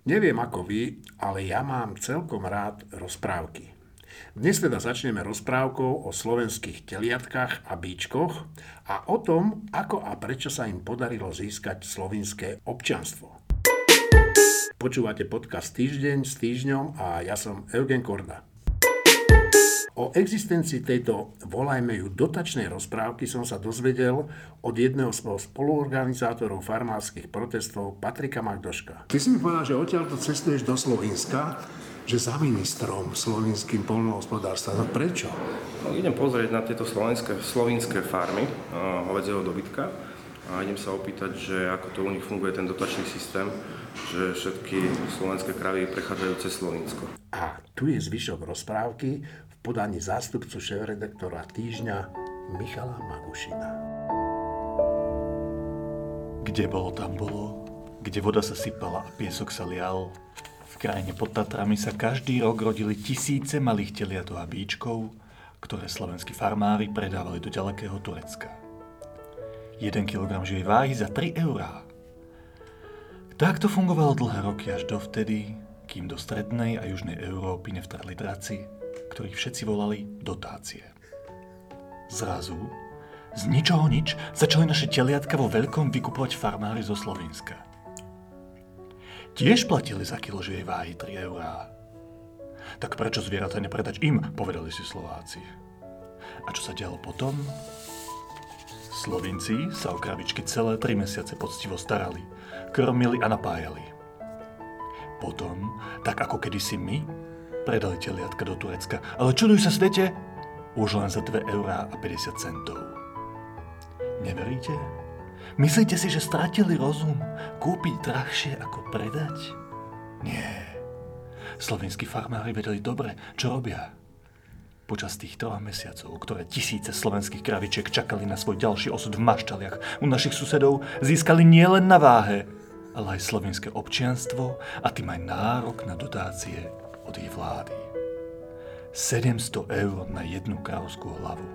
Neviem ako vy, ale ja mám celkom rád rozprávky. Dnes teda začneme rozprávkou o slovenských teliatkách a bíčkoch a o tom, ako a prečo sa im podarilo získať slovinské občianstvo. Počúvate podcast Týždeň s Týždňom a ja som Eugen Korda. O existencii tejto, volajme ju, dotačnej rozprávky som sa dozvedel od jedného z spoluorganizátorov farmárskych protestov, Patrika Magdoška. Ty si mi povedal, že odtiaľto cestuješ do Slovenska, že za ministrom slovenským poľnohospodárstva. No prečo? No, idem pozrieť na tieto slovinské farmy hovädzieho dobytka a idem sa opýtať, že ako to u nich funguje ten dotačný systém, že všetky slovenské kravy prechádzajú cez Slovinsko. A tu je zvyšok rozprávky v podaní zástupcu šéfredaktora Týždňa Michala Magušina. Kde bolo, tam bolo, kde voda sa sypala a piesok sa lial. V krajine pod Tatrami sa každý rok rodili tisíce malých teliatok a bíčkov, ktoré slovenskí farmári predávali do ďalekého Turecka. 1 kg živej váhy za 3 eurá. Takto fungovalo dlhé roky až dovtedy, kým do strednej a južnej Európy nevtrhli draci, ktorých všetci volali dotácie. Zrazu, z ničoho nič, začali naše teliatka vo veľkom vykupovať farmári zo Slovenska. Tiež platili za kilo živej váhy 3 eurá. Tak prečo zvieratá nepredať im, povedali si Slováci. A čo sa dialo potom? Slovinci sa o kravičky celé 3 mesiace poctivo starali, krmili a napájali. Potom, tak ako kedysi my, predali teliatka do Turecka, ale čuduj sa svete, už len za 2 eurá a 50 centov. Neveríte? Myslíte si, že stratili rozum kúpiť drahšie ako predať? Nie. Slovenskí farmári vedeli dobre, čo robia. Počas tých 3 mesiacov, ktoré tisíce slovenských kravičiek čakali na svoj ďalší osud v maštaliach u našich susedov, získali nielen na váhe, ale aj slovenské občianstvo a tým aj nárok na dotácie od ich vlády. 700 eur na jednu kravskú hlavu.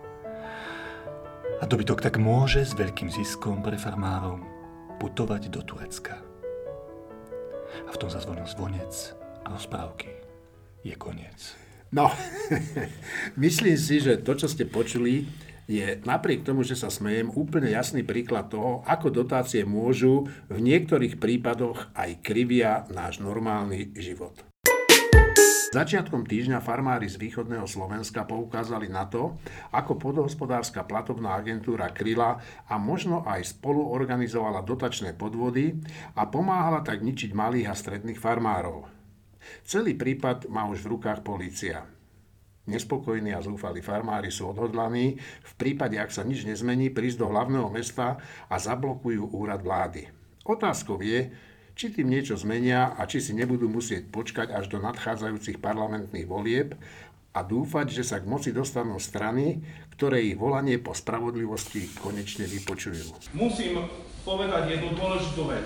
A dobytok tak môže s veľkým ziskom pre farmárov putovať do Turecka. A v tom zazvonil zvonec a rozprávky je koniec. No, myslím si, že to, čo ste počuli, je napriek tomu, že sa smejem, úplne jasný príklad toho, ako dotácie môžu v niektorých prípadoch aj krivia náš normálny život. Začiatkom týždňa farmári z východného Slovenska poukázali na to, ako Pôdohospodárska platobná agentúra kryla a možno aj spolu organizovala dotačné podvody a pomáhala tak ničiť malých a stredných farmárov. Celý prípad má už v rukách polícia. Nespokojní a zúfali farmári sú odhodlaní v prípade, ak sa nič nezmení, prísť do hlavného mesta a zablokujú úrad vlády. Otázkou je, či tým niečo zmenia a či si nebudú musieť počkať až do nadchádzajúcich parlamentných volieb a dúfať, že sa k moci dostanú strany, ktoré ich volanie po spravodlivosti konečne vypočujú. Musím povedať jednu dôležitú vec.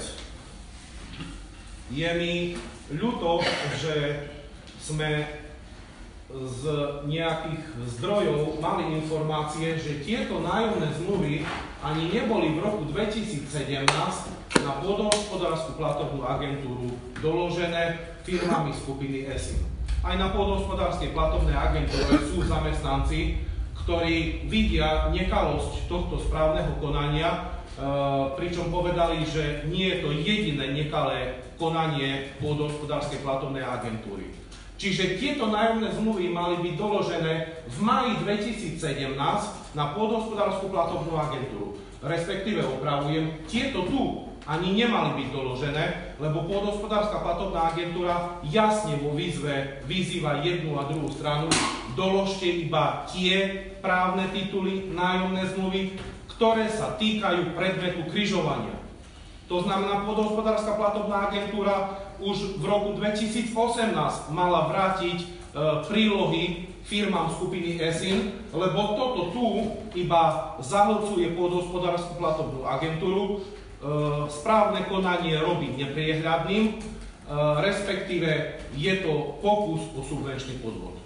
Je mi ľúto, že sme z nejakých zdrojov mali informácie, že tieto nájomné zmluvy ani neboli v roku 2017 na Pôdohospodársku platobnú agentúru doložené firmami skupiny ESIN. Aj na Pôdohospodárskej platobnej agentúre sú zamestnanci, ktorí vidia nekalosť tohto správneho konania, pričom povedali, že nie je to jediné nekalé konanie Pôdohospodárskej platobnej agentúry. Čiže tieto nájomné zmluvy mali byť doložené v máji 2017 na Pôdohospodárskú platobnú agentúru. Respektíve opravujem, tieto tu ani nemali byť doložené, lebo Pôdohospodárska platobná agentúra jasne vo výzve vyzýva jednu a druhú stranu, doložte iba tie právne tituly, nájomné zmluvy, ktoré sa týkajú predmetu križovania. To znamená, Pôdohospodárska platobná agentúra už v roku 2018 mala vrátiť prílohy firmám skupiny ESIN, lebo toto tu iba zahlcuje Pôdohospodárskú platobnú agentúru, správne konanie robí nepriehľadným, respektíve je to pokus o subvenčný podvod.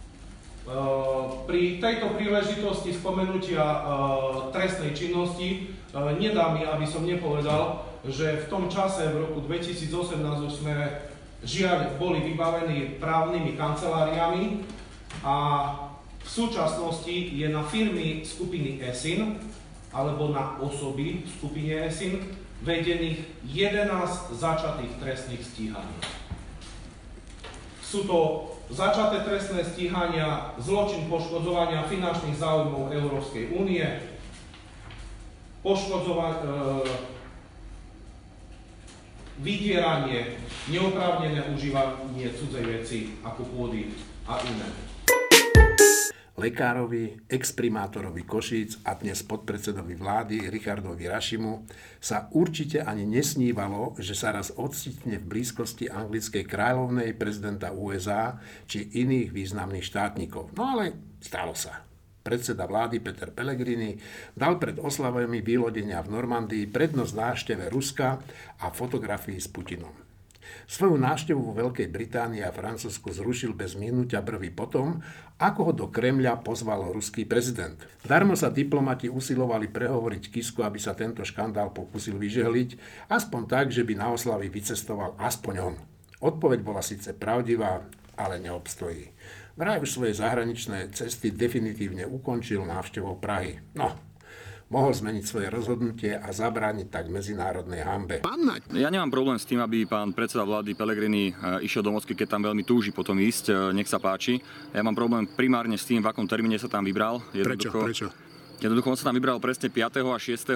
Pri tejto príležitosti spomenutia trestnej činnosti nedá mi, aby som nepovedal, že v tom čase, v roku 2018, už sme žiaľ boli vybavení právnymi kanceláriami a v súčasnosti je na firmy skupiny ESIN alebo na osoby v skupine ESIN vedených 11 začatých trestných stíhaní. Sú to začaté trestné stíhania, zločin poškodzovania finančných záujmov Európskej únie, vydieranie, neoprávnené užívanie cudzej veci ako pôdy a iné. Lekárovi, exprimátorovi Košíc a dnes podpredsedovi vlády Richardovi Rašimu sa určite ani nesnívalo, že sa raz ocitne v blízkosti anglickej kráľovnej, prezidenta USA či iných významných štátnikov. No ale stalo sa. Predseda vlády Peter Pellegrini dal pred oslavami vylodenia v Normandii prednosť návšteve Ruska a fotografii s Putinom. Svoju návštevu vo Veľkej Británii a Francúzsku zrušil bez mihnutia brvy potom, ako ho do Kremľa pozval ruský prezident. Darmo sa diplomati usilovali prehovoriť Kisku, aby sa tento škandál pokúsil vyžehliť, aspoň tak, že by na oslavy vycestoval aspoň on. Odpoveď bola síce pravdivá, ale neobstojí. Vraj už svoje zahraničné cesty definitívne ukončil návštevou Prahy. No, mohol zmeniť svoje rozhodnutie a zabrániť tak medzinárodnej hanbe. Ja nemám problém s tým, aby pán predseda vlády Pellegrini išiel do Moskvy, keď tam veľmi túži potom ísť, nech sa páči. Ja mám problém primárne s tým, v akom termíne sa tam vybral. Prečo? Jednoducho on sa tam vybral presne 5. a 6.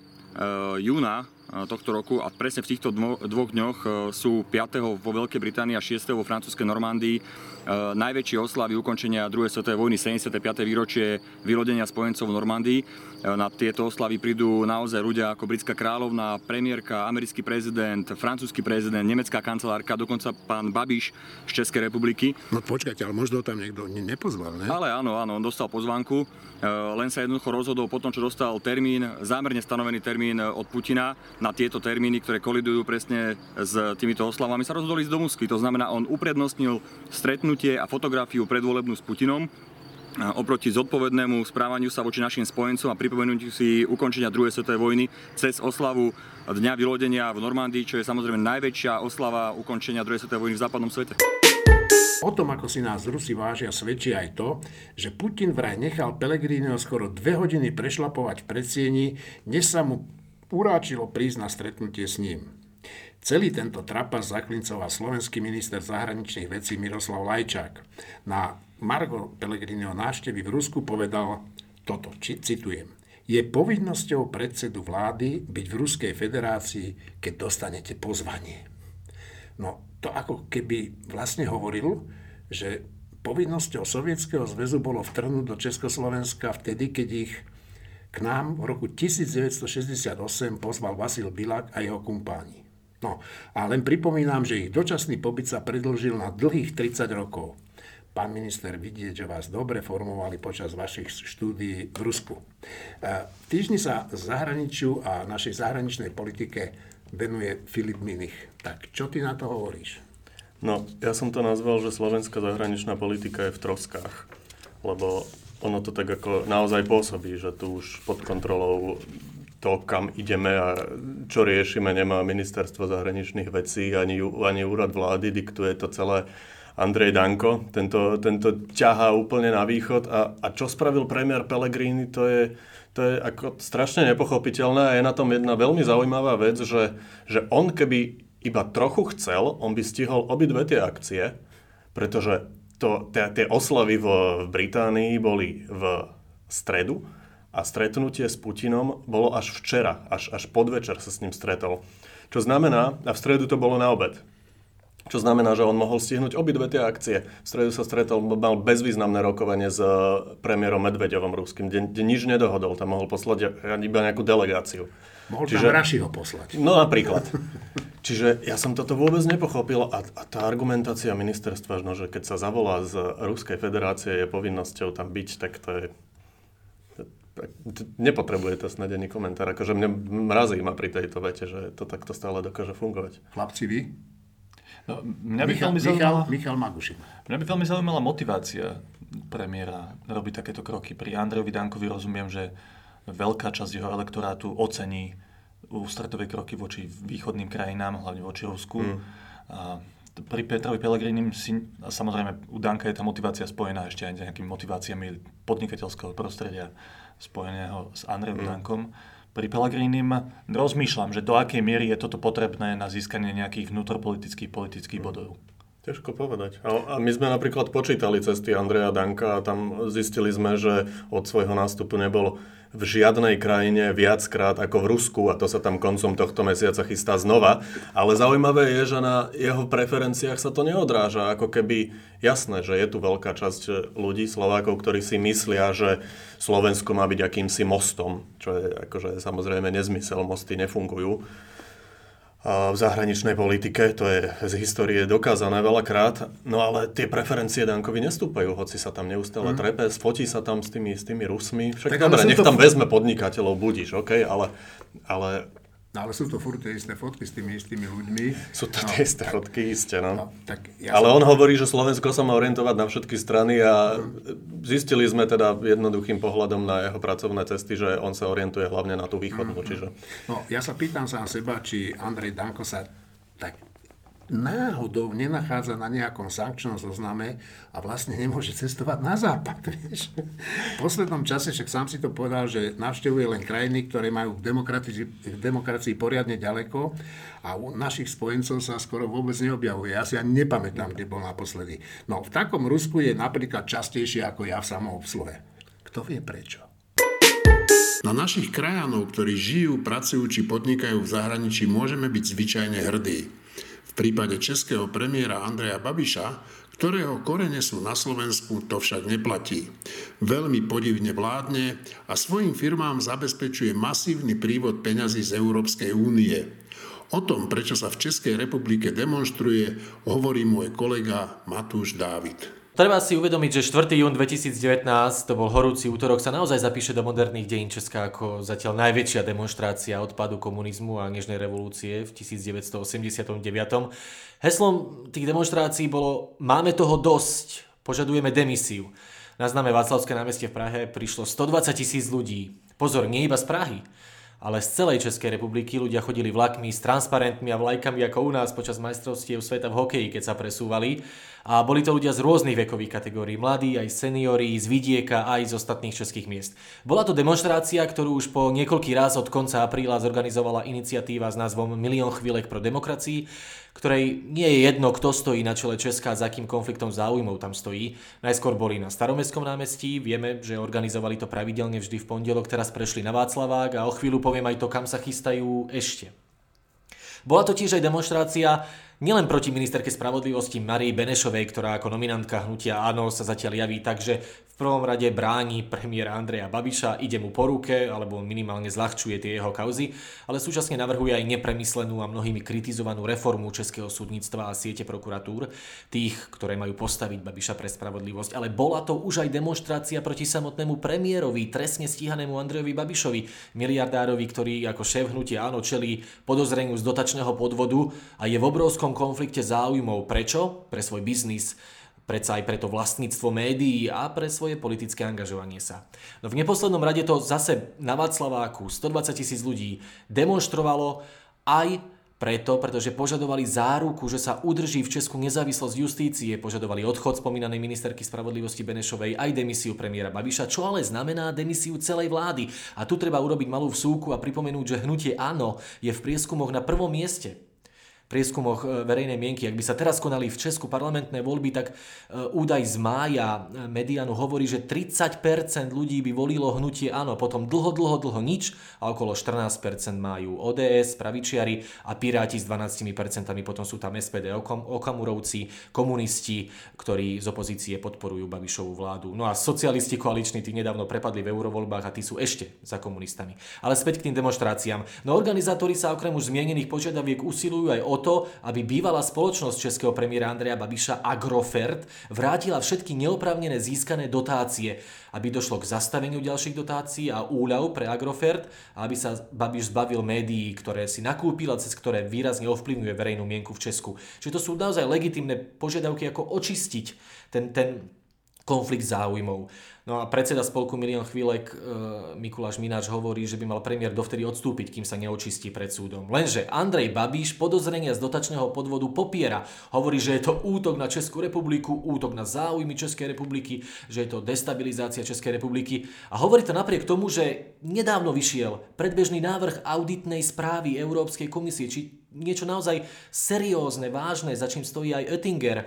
júna tohto roku a presne v týchto dvoch dňoch sú 5. vo Veľkej Británii a 6. vo francúzskej Normandii najväčšie oslavy ukončenia druhej svetovej vojny, 75. výročie vylodenia spojencov v Normandii. Na tieto oslavy prídu naozaj ľudia ako britská kráľovná, premiérka, americký prezident, francúzsky prezident, nemecká kancelárka, dokonca pán Babiš z Českej republiky. No počkajte, ale možno tam niekto nepozval, ne? Ale áno, on dostal pozvánku, len sa jednoducho rozhodol po tom, čo dostal termín, zámerne stanovený termín od Putina na tieto termíny, ktoré kolidujú presne s týmito oslavami, sa rozhodol ísť do Moskvy. To znamená, on uprednostnil stretnutie a fotografiu predvolebnú s Putinom oproti zodpovednému správaniu sa voči našim spojencom a pripomenutiu si ukončenia druhej svetovej vojny cez oslavu Dňa vylodenia v Normandii, čo je samozrejme najväčšia oslava ukončenia druhej svetovej vojny v západnom svete. O tom, ako si nás Rusi vážia, svedčí aj to, že Putin vraj nechal Pellegriniho skoro 2 hodiny prešlapovať v predsieni, než sa mu uráčilo prísť na stretnutie s ním. Celý tento trapas zaklincoval slovenský minister zahraničných vecí Miroslav Lajčák. Na margo Pellegriniho návštevy v Rusku povedal toto, citujem: Je povinnosťou predsedu vlády byť v Ruskej federácii, keď dostanete pozvanie. No, to ako keby vlastne hovoril, že povinnosťou Sovietskeho zväzu bolo vtrhnúť do Československa vtedy, keď ich k nám v roku 1968 pozval Vasil Bilák a jeho kumpáni. No, a len pripomínam, že ich dočasný pobyt sa predĺžil na dlhých 30 rokov. Pán minister, vidieť, že vás dobre formovali počas vašich štúdií v Rusku. V týždni sa zahraničiu a našej zahraničnej politike venuje Filip Minich. Tak čo ty na to hovoríš? No, ja som to nazval, že slovenská zahraničná politika je v troskách. Lebo ono to tak ako naozaj pôsobí, že tu už pod kontrolou to, kam ideme a čo riešime, nemá ministerstvo zahraničných vecí, ani úrad vlády, diktuje to celé Andrej Danko. Tento ťahá úplne na východ a čo spravil premiér Pellegrini, to je ako strašne nepochopiteľné a je na tom jedna veľmi zaujímavá vec, že on keby iba trochu chcel, on by stihol obidve tie akcie, pretože tie oslavy v Británii boli v stredu, a stretnutie s Putinom bolo až včera, až podvečer sa s ním stretol. Čo znamená, a v stredu to bolo na obed, čo znamená, že on mohol stihnúť obidve tie akcie. V stredu sa stretol, mal bezvýznamné rokovanie s premiérom Medveďovom ruským, kde nič nedohodol, tam mohol poslať iba nejakú delegáciu. Mohol tam Rašiho poslať. No napríklad. Čiže ja som toto vôbec nepochopil a tá argumentácia ministerstva, že keď sa zavolá z Ruskej federácie, je povinnosťou tam byť, tak to je... Nepotrebuje to snad ani komentár. Akože mňa mrazí ma pri tejto vete, že to takto stále dokáže fungovať. Chlapci, vy? No, Michal Magušin. Mňa by veľmi zaujímala motivácia premiéra robiť takéto kroky. Pri Andrejovi Dankovi rozumiem, že veľká časť jeho elektorátu ocení ústretové kroky voči východným krajinám, hlavne voči Rusku. A pri Petrovi Pellegrinim samozrejme u Danka je tá motivácia spojená ešte aj s nejakými motiváciami podnikateľského prostredia spojeného s Andrejom Dankom. Pri Pellegrinim rozmýšľam, že do akej miery je toto potrebné na získanie nejakých vnútropolitických bodov. Ťažko povedať. A my sme napríklad počítali cesty Andreja Danka a tam zistili sme, že od svojho nástupu nebol v žiadnej krajine viackrát ako v Rusku a to sa tam koncom tohto mesiaca chystá znova. Ale zaujímavé je, že na jeho preferenciách sa to neodráža. Ako keby jasné, že je tu veľká časť ľudí, Slovákov, ktorí si myslia, že Slovensko má byť akýmsi mostom, čo je akože samozrejme nezmysel, mosty nefungujú v zahraničnej politike, to je z histórie dokázané veľakrát, no ale tie preferencie Dankovi nestúpajú, hoci sa tam neustále trepe, fotí sa tam s tými Rusmi, však dobre, nech tam vezme podnikateľov, budíš, okej, ale sú to furt tie isté fotky s tými istými ľuďmi. Sú to tie isté fotky, isté, no. Ja ale on hovorí, že Slovensko sa má orientovať na všetky strany a zistili sme teda jednoduchým pohľadom na jeho pracovné cesty, že on sa orientuje hlavne na tú východnú, čiže... No, ja sa pýtam sám seba, či Andrej Danko sa tak náhodou nenachádza na nejakom sankčnom zozname a vlastne nemôže cestovať na západ. Vieš? V poslednom čase, však sám si to povedal, že navštevuje len krajiny, ktoré majú k demokracii poriadne ďaleko a u našich spojencov sa skoro vôbec neobjavuje. Ja si ani nepamätám, kde bol naposledy. No, v takom Rusku je napríklad častejšie ako ja v samoobsluhe. Kto vie prečo? Na našich krajanov, ktorí žijú, pracujú či podnikajú v zahraničí, môžeme byť zvyčajne hrdí. V prípade českého premiéra Andreja Babiša, ktorého korene sú na Slovensku, to však neplatí. Veľmi podivne vládne a svojim firmám zabezpečuje masívny prívod peňazí z Európskej únie. O tom, prečo sa v Českej republike demonstruje, hovorí môj kolega Matúš Dávid. Treba si uvedomiť, že 4. jún 2019, to bol horúci útorok, sa naozaj zapíše do moderných dejín Česka ako zatiaľ najväčšia demonštrácia odpadu komunizmu a nežnej revolúcie v 1989. Heslom tých demonštrácií bolo "Máme toho dosť, požadujeme demisiu". Na známe Václavské námestie v Prahe prišlo 120 000 ľudí. Pozor, nie iba z Prahy, ale z celej Českej republiky ľudia chodili vlakmi s transparentmi a vlajkami ako u nás počas majstrovstiev sveta v hokeji, keď sa presúvali. A boli to ľudia z rôznych vekových kategórií, mladí, aj seniori, z vidieka, aj z ostatných českých miest. Bola to demonštrácia, ktorú už po niekoľký raz od konca apríla zorganizovala iniciatíva s názvom Milión chvíľek pro demokracii, ktorej nie je jedno, kto stojí na čele Česka a za akým konfliktom záujmov tam stojí. Najskôr boli na Staromestskom námestí, vieme, že organizovali to pravidelne vždy v pondelok, teraz prešli na Václavák a o chvíľu poviem aj to, kam sa chystajú ešte. Bola to tiež aj demonštrácia nielen proti ministerke spravodlivosti Marii Benešovej, ktorá ako nominantka hnutia Áno sa zatiaľ javí tak, že v prvom rade bráni premiéra Andreja Babiša, ide mu po ruke alebo minimálne zľahčuje tie jeho kauzy, ale súčasne navrhuje aj nepremyslenú a mnohými kritizovanú reformu českého súdnictva a siete prokuratúr, tých, ktoré majú postaviť Babiša pre spravodlivosť. Ale bola to už aj demonštrácia proti samotnému premiérovi, trestne stíhanému Andrejovi Babišovi, miliardárovi, ktorý ako šéf hnutia Áno čelí podozreniu z dotačného podvodu a je v obrovskom konflikte záujmov. Prečo? Pre svoj biznis, predsa aj pre to vlastníctvo médií a pre svoje politické angažovanie sa. No v neposlednom rade to zase na Václaváku 120 000 ľudí demonštrovalo aj pretože požadovali záruku, že sa udrží v Česku nezávislosť justície, požadovali odchod spomínanej ministerky spravodlivosti Benešovej aj demisiu premiéra Babiša, čo ale znamená demisiu celej vlády. A tu treba urobiť malú vsúku a pripomenúť, že hnutie Áno je v prieskumoch na prvom mieste. Prieskumoch verejnej mienky. Ak by sa teraz konali v Česku parlamentné voľby, tak údaj z mája Medianu hovorí, že 30% ľudí by volilo hnutie Áno, potom dlho nič a okolo 14% majú ODS, pravičiari a Piráti s 12%, potom sú tam SPD, Okamurovci, komunisti, ktorí z opozície podporujú Babišovú vládu. No a socialisti koaliční, tí nedávno prepadli v eurovoľbách a tí sú ešte za komunistami. Ale späť k tým demonštráciám. No organizátori sa okrem už zmienených požiadaviek usilujú aj o to, aby bývalá spoločnosť českého premiéra Andreja Babiša Agrofert vrátila všetky neoprávnené získané dotácie, aby došlo k zastaveniu ďalších dotácií a úľav pre Agrofert a aby sa Babiš zbavil médií, ktoré si nakúpil a cez ktoré výrazne ovplyvňuje verejnú mienku v Česku. Čiže to sú naozaj legitímne požiadavky, ako očistiť ten konflikt záujmov. No a predseda spolku Milión chvílek Mikuláš Mináč hovorí, že by mal premiér dovtedy odstúpiť, kým sa neočistí pred súdom. Lenže Andrej Babiš podozrenia z dotačného podvodu popiera. Hovorí, že je to útok na Českú republiku, útok na záujmy Českej republiky, že je to destabilizácia Českej republiky. A hovorí to napriek tomu, že nedávno vyšiel predbežný návrh auditnej správy Európskej komisie, či niečo naozaj seriózne, vážne, za čím stojí aj Oettinger.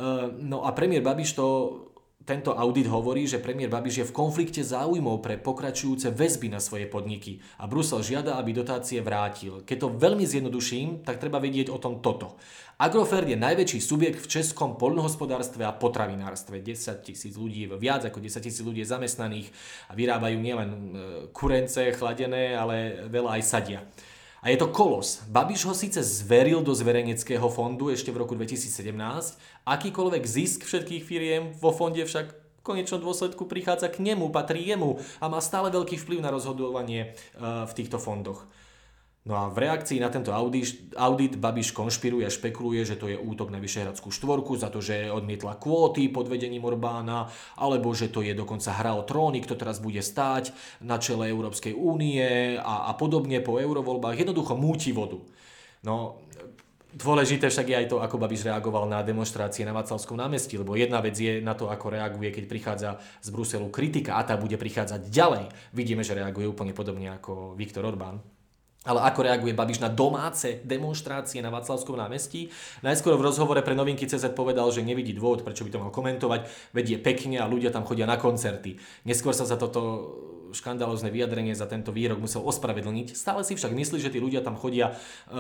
No a premiér Babiš tento audit hovorí, že premiér Babiš je v konflikte záujmov pre pokračujúce väzby na svoje podniky a Brusel žiada, aby dotácie vrátil. Keď to veľmi zjednoduším, tak treba vedieť o tom toto. Agrofert je najväčší subjekt v českom poľnohospodárstve a potravinárstve. 10 000 ľudí, viac ako 10 000 ľudí je zamestnaných a vyrábajú nielen kurence chladené, ale veľa aj sadia. A je to kolos. Babiš ho síce zveril do zverejneckého fondu ešte v roku 2017, akýkoľvek zisk všetkých firiem vo fonde však v konečnom dôsledku prichádza k nemu, patrí jemu a má stále veľký vplyv na rozhodovanie v týchto fondoch. No a v reakcii na tento audit Babiš konšpiruje a špekuluje, že to je útok na Vyšehradskú štvorku za to, že odmietla kvóty pod vedením Orbána, alebo že to je dokonca hra o tróny, kto teraz bude stáť na čele Európskej únie a podobne po eurovoľbách. Jednoducho múti vodu. No, dôležité však je aj to, ako Babiš reagoval na demonštrácie na Václavskom námestí, lebo jedna vec je na to, ako reaguje, keď prichádza z Bruselu kritika a tá bude prichádzať ďalej. Vidíme, že reaguje úplne podobne ako Viktor Orbán. Ale ako reaguje Babiš na domáce demonštrácie na Václavskom námestí? Najskôr v rozhovore pre Novinky.cz povedal, že nevidí dôvod, prečo by to mal komentovať, vedie pekne a ľudia tam chodia na koncerty. Neskôr sa za toto škandalózne vyjadrenie, za tento výrok musel ospravedlniť. Stále si však myslí, že tí ľudia tam chodia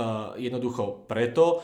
jednoducho preto,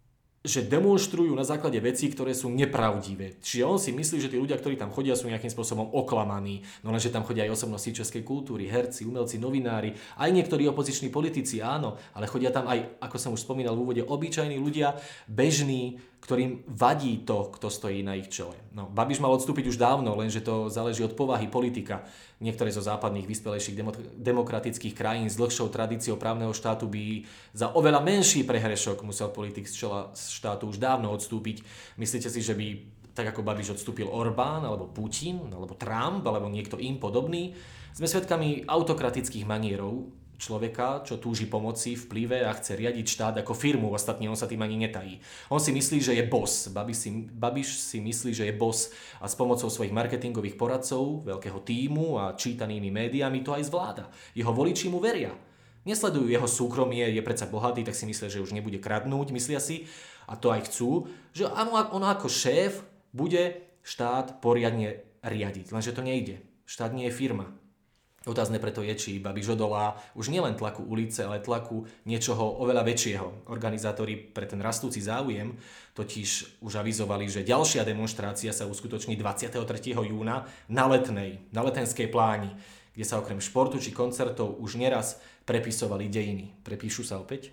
že demonštrujú na základe vecí, ktoré sú nepravdivé. Čiže on si myslí, že tí ľudia, ktorí tam chodia, sú nejakým spôsobom oklamaní. No lenže tam chodia aj osobnosti českej kultúry, herci, umelci, novinári, aj niektorí opoziční politici, áno, ale chodia tam aj, ako som už spomínal v úvode, obyčajní ľudia, bežní, ktorým vadí to, kto stojí na ich čele. No, Babiš mal odstúpiť už dávno, lenže to záleží od povahy politika. Niektoré zo západných vyspelejších demokratických krajín s dlhšou tradíciou právneho štátu by za oveľa menší prehrešok musel politik z čela štátu už dávno odstúpiť. Myslíte si, že by tak ako Babiš odstúpil Orbán, alebo Putin, alebo Trump, alebo niekto im podobný? Sme svedkami autokratických manierov človeka, čo túži pomoci, vplyve a chce riadiť štát ako firmu. Ostatne on sa tým ani netají. On si myslí, že je boss. Babiš si myslí, že je boss a s pomocou svojich marketingových poradcov, veľkého tímu a čítanými médiami to aj zvláda. Jeho voliči mu veria. Nesledujú jeho súkromie, je predsa bohatý, tak si myslia, že už nebude kradnúť, myslia si, a to aj chcú, že on ako šéf bude štát poriadne riadiť. Lenže to nejde. Štát nie je firma. Otázne preto je, či Babiš odolá už nielen tlaku ulice, ale tlaku niečoho oveľa väčšieho. Organizátori pre ten rastúci záujem totiž už avizovali, že ďalšia demonštrácia sa uskutoční 23. júna na Letenskej pláni, kde sa okrem športu či koncertov už neraz prepisovali dejiny. Prepíšu sa opäť?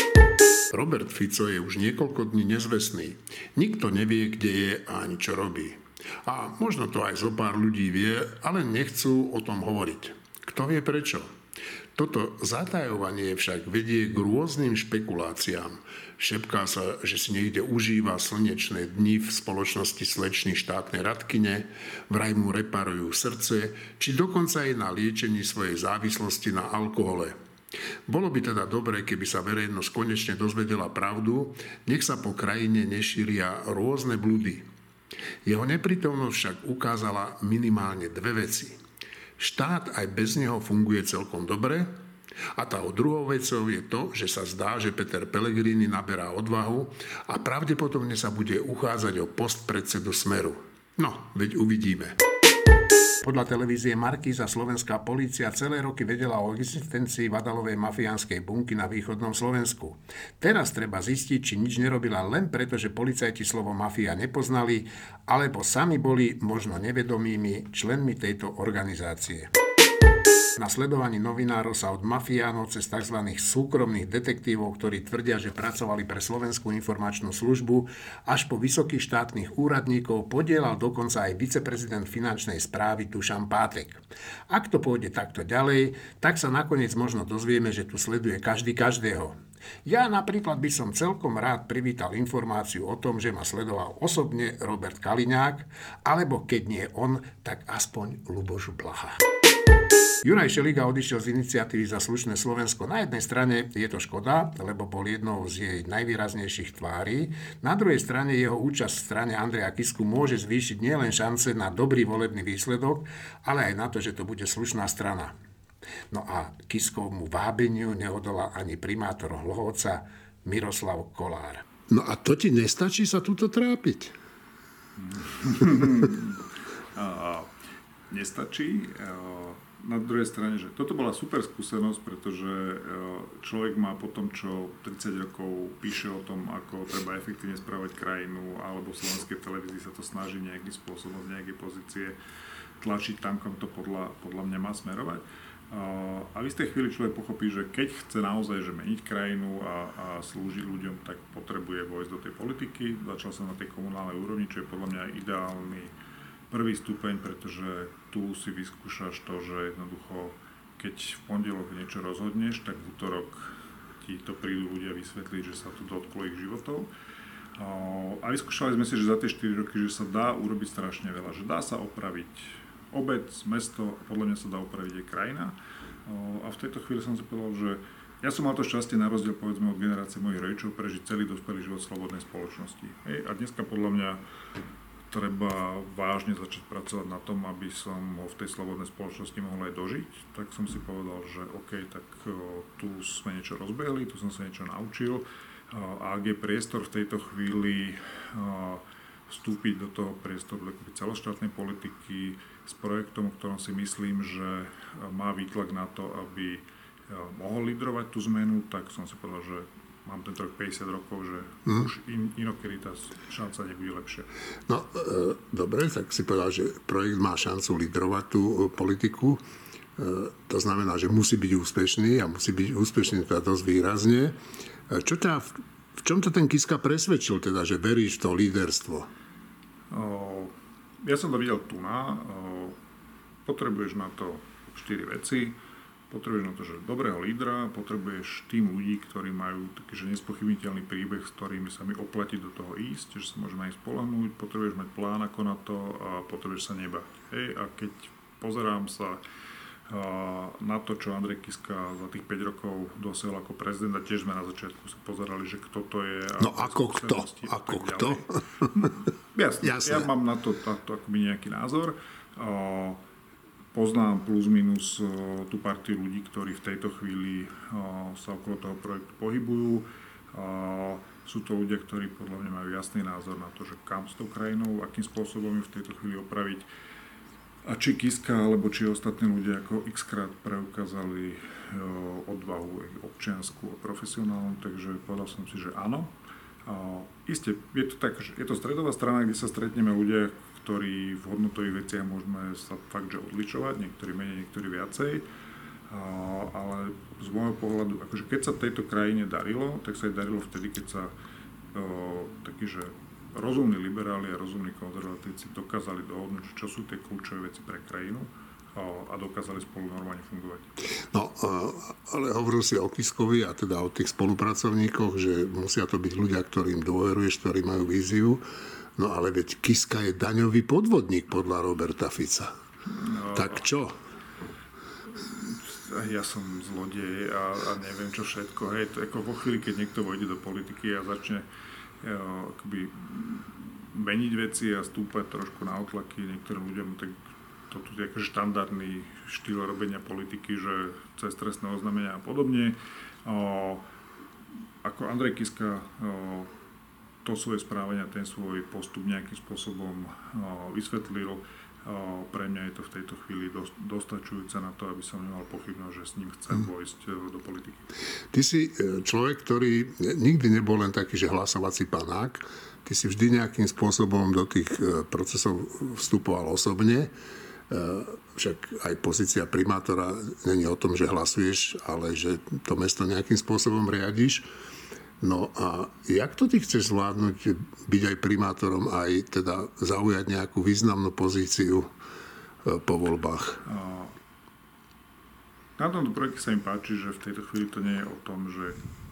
Robert Fico je už niekoľko dní nezvestný. Nikto nevie, kde je a ani čo robí. A možno to aj zo pár ľudí vie, ale nechcú o tom hovoriť. Kto vie prečo? Toto zatajovanie však vedie k rôznym špekuláciám. Šepká sa, že si niekde užíva slnečné dni v spoločnosti slečny štátnej radkyne, vraj mu reparujú srdce, či dokonca aj na liečení svojej závislosti na alkohole. Bolo by teda dobré, keby sa verejnosť konečne dozvedela pravdu, nech sa po krajine nešíria rôzne bludy. Jeho neprítomnosť však ukázala minimálne dve veci. Štát aj bez neho funguje celkom dobre a tá druhou vecou je to, že sa zdá, že Peter Pellegrini naberá odvahu a pravdepodobne sa bude uchádzať o post predsedu Smeru. No, veď uvidíme. Podľa televízie Markíza slovenská polícia celé roky vedela o existencii Vadalovej mafiánskej bunky na východnom Slovensku. Teraz treba zistiť, či nič nerobila len preto, že policajti slovo mafia nepoznali, alebo sami boli možno nevedomými členmi tejto organizácie. Na sledovaní novinárov sa od mafiánov cez tzv. Súkromných detektívov, ktorí tvrdia, že pracovali pre Slovenskú informačnú službu, až po vysokých štátnych úradníkov podielal dokonca aj viceprezident finančnej správy Dušan Pátek. Ak to pôjde takto ďalej, tak sa nakoniec možno dozvieme, že tu sleduje každý každého. Ja napríklad by som celkom rád privítal informáciu o tom, že ma sledoval osobne Robert Kaliňák, alebo keď nie on, tak aspoň Ľuboš Blaha. Juraj Šeliga odišiel z iniciatívy Za slušné Slovensko. Na jednej strane je to škoda, lebo bol jednou z jej najvýraznejších tvári. Na druhej strane jeho účasť v strane Andreja Kisku môže zvýšiť nielen šance na dobrý volebný výsledok, ale aj na to, že to bude slušná strana. No a Kiskovmu vábeniu neodolá ani primátor Hlohovca Miroslav Kolár. No a to ti nestačí sa tuto trápiť? Nestačí. Na druhej strane, že toto bola super skúsenosť, pretože človek má po tom, čo 30 rokov píše o tom, ako treba efektívne správať krajinu, alebo v slovenskej televízii sa to snaží nejakým spôsobom z nejakej pozície tlačiť tam, kam to podľa mňa má smerovať. A v istej chvíli človek pochopí, že keď chce naozaj že meniť krajinu a slúžiť ľuďom, tak potrebuje vojsť do tej politiky. Začal som na tej komunálnej úrovni, čo je podľa mňa ideálny prvý stupeň, pretože tu si vyskúšaš to, že jednoducho, keď v pondelok niečo rozhodneš, tak v útorok ti to prídu ľudia vysvetliť, že sa to dotklo ich životov. A vyskúšali sme si, že za tie 4 roky, že sa dá urobiť strašne veľa, že dá sa opraviť obec, mesto, podľa mňa sa dá opraviť aj krajina. A v tejto chvíli som si povedal, že ja som mal to šťastie na rozdiel povedzme od generácie mojich rodičov prežiť celý dospelý život v slobodnej spoločnosti. A dneska podľa mňa treba vážne začať pracovať na tom, aby som ho v tej slobodnej spoločnosti mohol aj dožiť. Tak som si povedal, že OK, tak tu sme niečo rozbehli, tu som sa niečo naučil. A ak je priestor v tejto chvíli vstúpiť do toho priestoru celoštátnej politiky s projektom, o ktorom si myslím, že má výtlak na to, aby mohol lídrovať tú zmenu, tak som si povedal, že mám tento rok 50 rokov, že už inokedy tá šanca nebude lepšia. No, dobre, tak si povedal, že projekt má šancu lídrovať tú politiku. To znamená, že musí byť úspešný a musí byť úspešný teda dosť výrazne. V čom ťa ten Kiska presvedčil, teda, že veríš v to líderstvo? Ja som to videl tu na. Potrebuješ na to 4 veci. Potrebuješ na to, že dobrého lídra, potrebuješ tým ľudí, ktorí majú taký nespochybniteľný príbeh, s ktorými sa mi oplatí do toho ísť, že sa môžeme aj spoľahnúť, potrebuješ mať plán ako na to a potrebuješ sa nebať. A keď pozerám sa na to, čo Andrej Kiska za tých 5 rokov dosiahol ako prezident, a tiež sme na začiatku sa pozerali, že kto to je. No ako kto? Ako kto? Jasne. Ja mám na to akoby nejaký názor. Poznám plus minus tú partiu ľudí, ktorí v tejto chvíli sa okolo toho projektu pohybujú. Sú to ľudia, ktorí podľa mňa majú jasný názor na to, že kam s tou krajinou, akým spôsobom ju v tejto chvíli opraviť. A či Kiska, alebo či ostatní ľudia ako x-krát preukázali odvahu občiansku a profesionálnu, takže povedal som si, že áno. Isté, je to tak, že je to stredová strana, kde sa stretneme ľudia, ktorí v hodnotových veciach môžeme sa fakt, že odlišovať, niektorí menej, niektorí viacej, ale z môjho pohľadu, akože keď sa tejto krajine darilo, tak sa jej darilo vtedy, keď sa takí, že rozumní liberáli a rozumní konzervatívci dokázali dohodnúť, čo sú tie kľúčové veci pre krajinu a dokázali spolu normálne fungovať. No, ale hovoril si o Kiskovi a teda o tých spolupracovníkoch, že musia to byť ľudia, ktorým dôveruješ, ktorí majú víziu. No ale veď Kiska je daňový podvodník podľa Roberta Fica. No, tak čo? Ja som zlodej a neviem čo všetko. Hej, to ako vo chvíli, keď niekto vojde do politiky a začne akoby meniť veci a stúpať trošku na otlaky niektorým ľuďom, tak toto je akože štandardný štýl robenia politiky, že cez trestné oznámenia a podobne. Ako Andrej Kiska to svoje správanie, ten svoj postup nejakým spôsobom vysvetlil. Pre mňa je to v tejto chvíli dostačujúce na to, aby som nemal pochybnosť, že s ním chcem vojsť do politiky. Ty si človek, ktorý nikdy nebol len taký, že hlasovací panák. Ty si vždy nejakým spôsobom do tých procesov vstupoval osobne. Však aj pozícia primátora není o tom, že hlasuješ, ale že to mesto nejakým spôsobom riadiš. No a jak to ty chceš zvládnuť, byť aj primátorom, aj teda zaujať nejakú významnú pozíciu po voľbách? Na tomto projekte sa mi páči, že v tejto chvíli to nie je o tom, že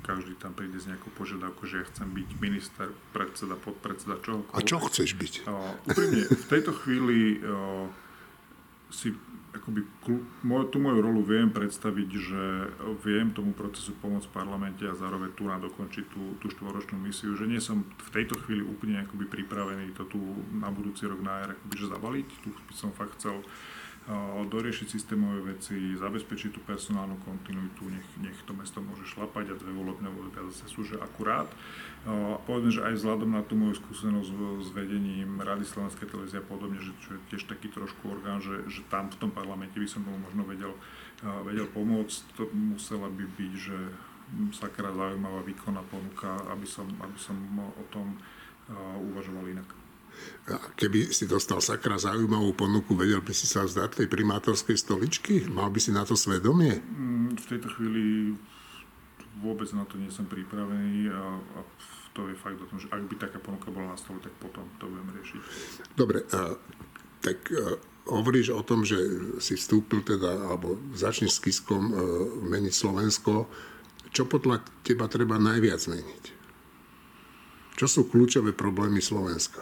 každý tam príde s nejakou požiadavkou, že ja chcem byť minister, predseda, podpredseda, čohokoľvek. A čo chceš byť? Úprimne, v tejto chvíli si akoby tú moju rolu viem predstaviť, že viem tomu procesu pomôcť v parlamente a zároveň tu dokončiť tú štvoročnú misiu, že nie som v tejto chvíli úplne akoby pripravený to tu na budúci rok na jar akoby že zabaliť. Tu by som fakt chcel doriešiť systémové veci, zabezpečiť tú personálnu kontinuitu, nech to mesto môže šlapať a 2 volebné obdobia zase sú, že akurát. Povedzme, že aj vzhľadom na tú moju skúsenosť s vedením Rady Slovenskej televízie a podobne, že čo je tiež taký trošku orgán, že tam v tom parlamente by som tomu možno vedel pomôcť. To musela by byť, že sakra zaujímavá výkonná ponuka, aby som o tom uvažoval inak. Keby si dostal sakra zaujímavú ponuku, vedel by si sa vzdať tej primátorskej stoličky? Mal by si na to svedomie? V tejto chvíli vôbec na to nie som pripravený a to je fakt o tom, že ak by taká ponuka bola na stole, tak potom to budem riešiť. Dobre, tak hovoríš o tom, že si vstúpil teda, alebo začneš s Kiskom meniť Slovensko. Čo podľa teba treba najviac meniť? Čo sú kľúčové problémy Slovenska?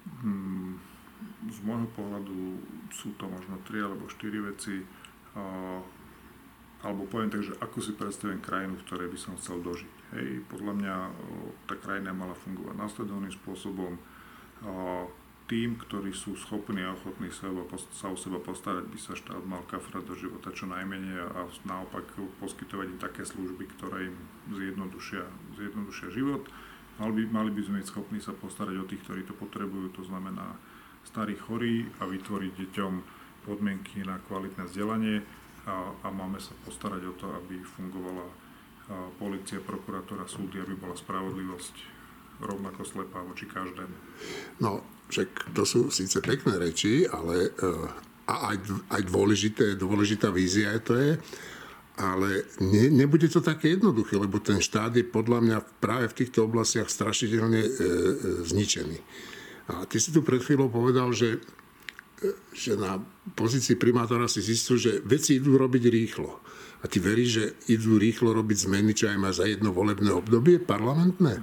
Z môjho pohľadu sú to možno 3 alebo 4 veci. Alebo poviem tak, že ako si predstavím krajinu, v ktorej by som chcel dožiť. Hej, podľa mňa tá krajina mala fungovať následovným spôsobom. Tým, ktorí sú schopní a ochotní sa o seba postarať, by sa štát mal kafrať do života čo najmenej a naopak poskytovať im také služby, ktoré im zjednodušia život. Mali by sme byť schopní sa postarať o tých, ktorí to potrebujú, to znamená starých chorí a vytvoriť deťom podmienky na kvalitné vzdelanie a máme sa postarať o to, aby fungovala polícia, prokuratúra, súdy, aby bola spravodlivosť rovnako slepá voči každému. No, však to sú síce pekné reči, ale aj dôležitá vízia to je, ale nebude to také jednoduché, lebo ten štát je podľa mňa práve v týchto oblastiach strašidelne zničený. A ty si tu pred chvíľou povedal, že na pozícii primátora si zistil, že veci idú robiť rýchlo. A ty veríš, že idú rýchlo robiť zmeny, čo aj má za jedno volebné obdobie parlamentné?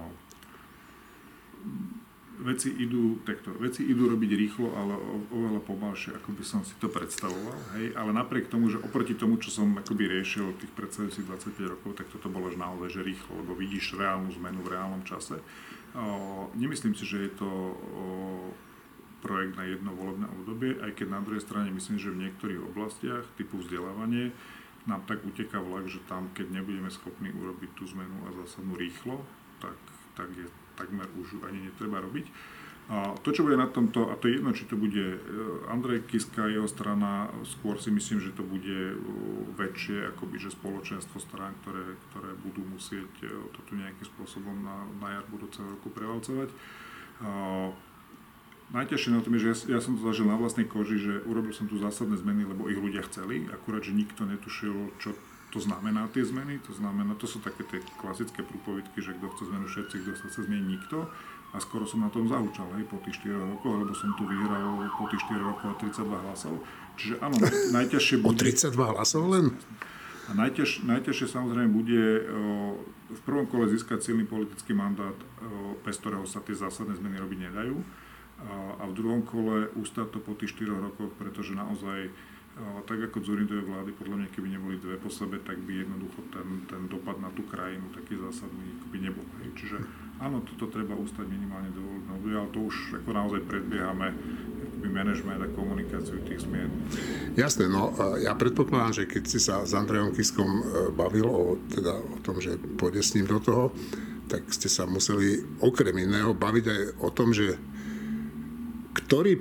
Veci idú robiť rýchlo, ale oveľa pomalšie, ako by som si to predstavoval. Hej? Ale napriek tomu, že oproti tomu, čo som akoby riešil tých predchádzajúcich 25 rokov, tak toto bolo že naozaj že rýchlo, lebo vidíš reálnu zmenu v reálnom čase. Nemyslím si, že je to projekt na jedno volebné obdobie, aj keď na druhej strane myslím, že v niektorých oblastiach typu vzdelávanie nám tak uteká vlak, že tam, keď nebudeme schopní urobiť tú zmenu a zásadnú rýchlo, tak je takmer už ani netreba robiť. A to, čo bude na tomto, a to je jedno, či to bude Andrej Kiska a jeho strana, skôr si myslím, že to bude väčšie akoby, že spoločenstvo strán, ktoré budú musieť to tu nejakým spôsobom na jar budúceho roku prevalcovať. Najťažšie na tom je, že ja som to zažil na vlastnej koži, že urobil som tu zásadné zmeny, lebo ich ľudia chceli, akurát, že nikto netušil, čo to znamená tie zmeny, to sú také tie klasické prúpovidky, že kto chce zmenu všetci, kto sa chce zmeniť nikto. A skoro som na tom zahučal, hej, po tých 4 rokoch, lebo som tu vyhral po tých 4 rokoch 32 hlasov. Čiže áno, najťažšie bude... O 32 hlasov len? A najťažšie samozrejme bude v prvom kole získať silný politický mandát, bez ktorého sa tie zásadné zmeny robiť nedajú. A v druhom kole ustať to po tých 4 rokoch, pretože naozaj tak ako Dzurindovej vlády, podľa mňa, keby neboli dve po sebe, tak by jednoducho ten dopad na tú krajinu taký zásadný by nebol. Čiže áno, toto treba ustať minimálne do voľného obdobia, ale to už ako naozaj predbiehame manažment a komunikáciu tých zmien. Jasné, no ja predpokladám, že keď si sa s Andrejom Kiskom bavil o tom, že pôjde s ním do toho, tak ste sa museli okrem iného baviť aj o tom, že ktoré